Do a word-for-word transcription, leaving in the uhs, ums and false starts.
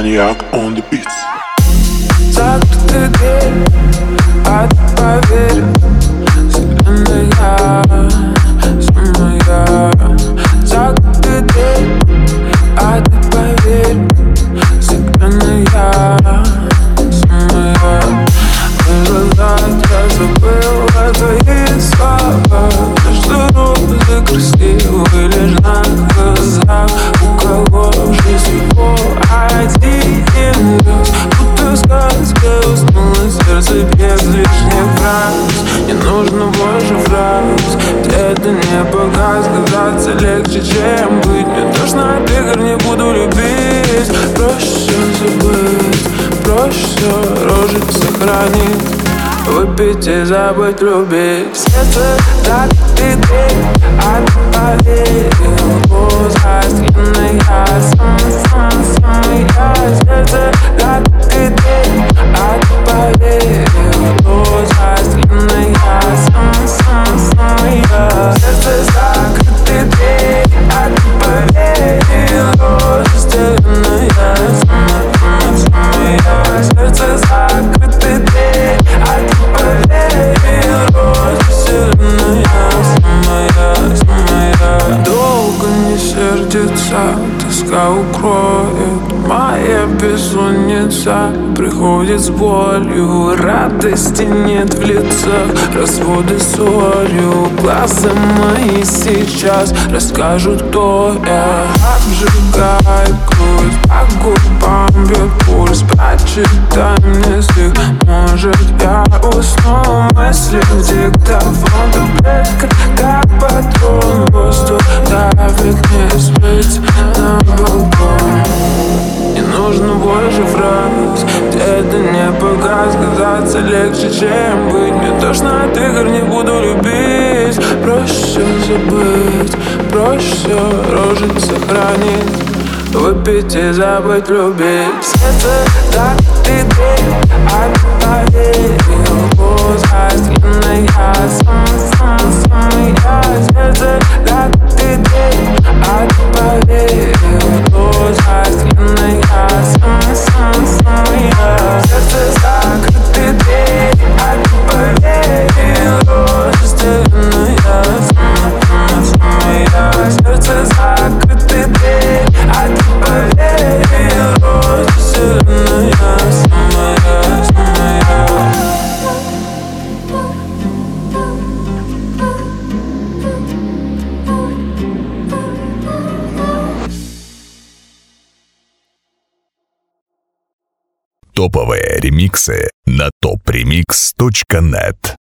Maniac on the beats. Закрытая дверь, а ты поверь, вселенная самая. Закрытая дверь, а ты поверь, вселенная самая. В глазах я забыла твои слова, что розы красивые лишь на глазах. У кого же всего один раз, будто сказка уснуло сердце без лишних фраз. Не нужно больше фраз, это не показ. Казаться легче, чем быть. Мне тошно от игр, не буду любить. Проще забыть, проще все рожить сохранить. Выпить и забыть любить. Сердце закрытый дверь, а ты поверил. Возрастенная самая-самая. Сердце закрытый дверь, а ты поверил. Возрастенная самая-самая. Сердце закрытый дверь, а ты поверил. Возрастенная самая-самая. Сердце закрытый дверь, а ты поверил. Возрастенная самая-самая. Долго не сердится, тоска укроет. Моя бессонница приходит с болью. Радости нет в лицах, разводы солью. Глаза мои сейчас расскажут, кто я. Обжигает кровь, по губам бьет пульс. Прочитай мне стих, может я усну. Мысли в диктофон, таблетка как патрон. Воздух давит мне спать на балкон. Не нужно больше фраз, это не показ. Казаться легче, чем быть. Мне тошно от игр, не буду любить. Проще забыть, проще рожить сохранить. Выпить и забыть любить. Сердце закрытый дверь, а ты поверил. Возрастенная самая-самая. Сердце закрытый дверь, а ты поверил. Возрастенная самая-самая. Сердце закрытый дверь, а ты поверил. Возрастенная самая-самая. Сердце закрытый дверь, а ты поверил. Возрастенная самая-самая. Топовые ремиксы на топ ремикс точка нет.